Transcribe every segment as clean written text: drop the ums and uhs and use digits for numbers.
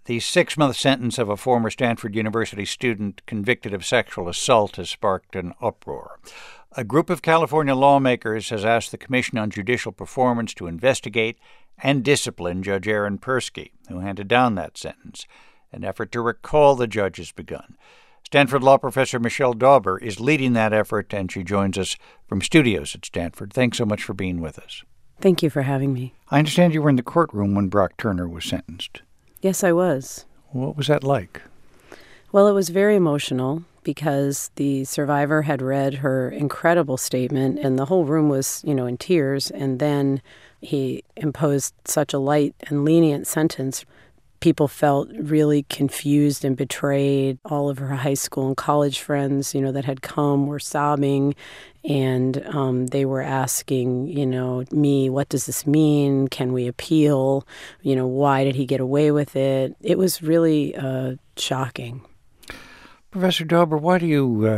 The 6-month sentence of a former Stanford University student convicted of sexual assault has sparked an uproar. A group of California lawmakers has asked the Commission on Judicial Performance to investigate and discipline Judge Aaron Persky, who handed down that sentence. An effort to recall the judge has begun. Stanford law professor Michelle Dauber is leading that effort, and she joins us from studios at Stanford. Thanks so much for being with us. Thank you for having me. I understand you were in the courtroom when Brock Turner was sentenced. Yes, I was. What was that like? Well, it was very emotional because the survivor had read her incredible statement and the whole room was, in tears. And then he imposed such a light and lenient sentence. People felt really confused and betrayed. All of her high school and college friends, that had come were sobbing. And they were asking, me, what does this mean? Can we appeal? Why did he get away with it? It was really shocking. Professor Dauber, why do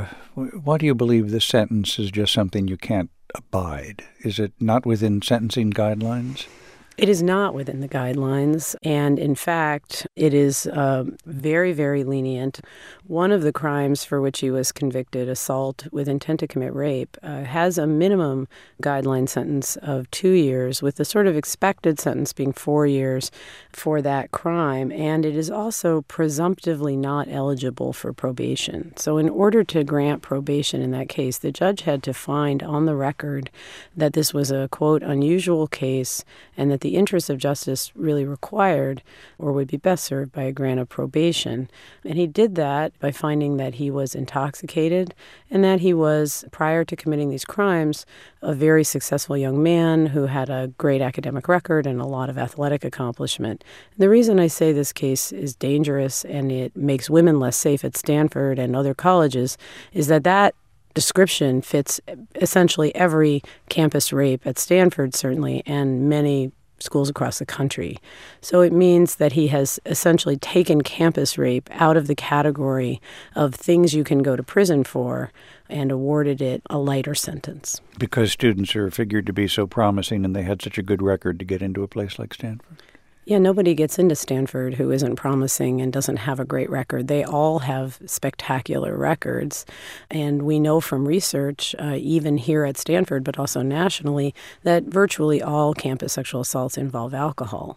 you believe this sentence is just something you can't abide? Is it not within sentencing guidelines? It is not within the guidelines, and in fact, it is very, very lenient. One of the crimes for which he was convicted, assault with intent to commit rape, has a minimum guideline sentence of 2 years, with the sort of expected sentence being 4 years for that crime, and it is also presumptively not eligible for probation. So in order to grant probation in that case, the judge had to find on the record that this was a, quote, unusual case, and that the interest of justice really required or would be best served by a grant of probation. And he did that by finding that he was intoxicated and that he was, prior to committing these crimes, a very successful young man who had a great academic record and a lot of athletic accomplishment. And the reason I say this case is dangerous and it makes women less safe at Stanford and other colleges is that description fits essentially every campus rape at Stanford, certainly, and many schools across the country. So it means that he has essentially taken campus rape out of the category of things you can go to prison for and awarded it a lighter sentence. Because students are figured to be so promising and they had such a good record to get into a place like Stanford? Yeah, nobody gets into Stanford who isn't promising and doesn't have a great record. They all have spectacular records. And we know from research, even here at Stanford, but also nationally, that virtually all campus sexual assaults involve alcohol.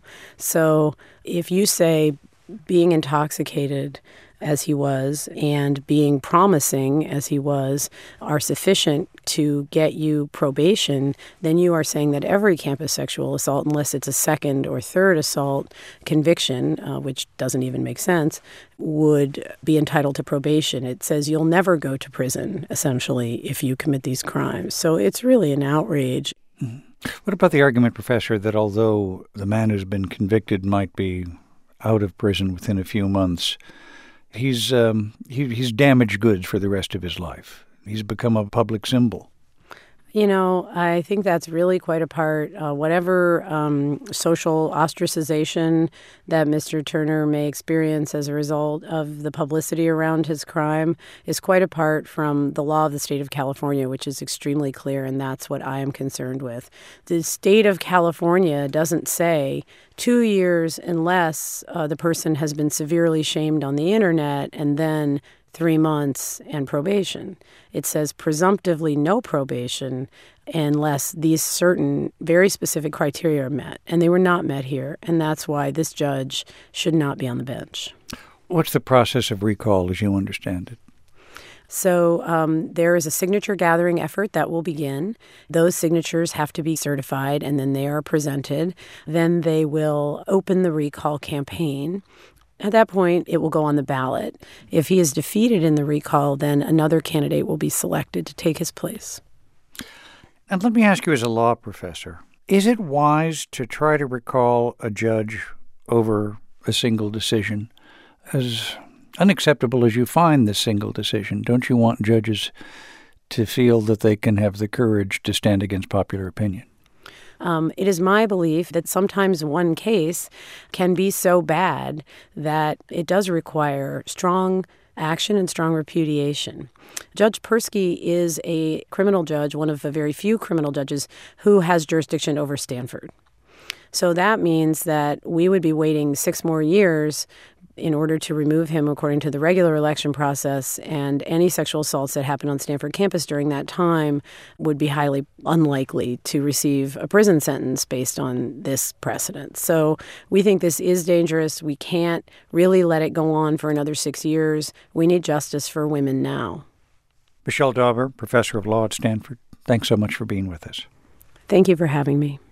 So if you say being intoxicated as he was and being promising as he was are sufficient to get you probation, then you are saying that every campus sexual assault, unless it's a second or third assault conviction, which doesn't even make sense, would be entitled to probation. It says you'll never go to prison, essentially, if you commit these crimes. So it's really an outrage. Mm-hmm. What about the argument, Professor, that although the man who's been convicted might be out of prison within a few months, he's damaged goods for the rest of his life? He's become a public symbol. I think that's really quite apart. Whatever social ostracization that Mr. Turner may experience as a result of the publicity around his crime is quite apart from the law of the state of California, which is extremely clear, and that's what I am concerned with. The state of California doesn't say 2 years unless the person has been severely shamed on the internet and then 3 months and probation. It says presumptively no probation unless these certain very specific criteria are met. And they were not met here. And that's why this judge should not be on the bench. What's the process of recall as you understand it? So there is a signature gathering effort that will begin. Those signatures have to be certified and then they are presented. Then they will open the recall campaign. At that point, it will go on the ballot. If he is defeated in the recall, then another candidate will be selected to take his place. And let me ask you as a law professor, is it wise to try to recall a judge over a single decision? As unacceptable as you find this single decision, don't you want judges to feel that they can have the courage to stand against popular opinion? It is my belief that sometimes one case can be so bad that it does require strong action and strong repudiation. Judge Persky is a criminal judge, one of the very few criminal judges who has jurisdiction over Stanford. So that means that we would be waiting 6 more years in order to remove him according to the regular election process, and any sexual assaults that happened on Stanford campus during that time would be highly unlikely to receive a prison sentence based on this precedent. So we think this is dangerous. We can't really let it go on for another 6 years. We need justice for women now. Michelle Dauber, professor of law at Stanford, thanks so much for being with us. Thank you for having me.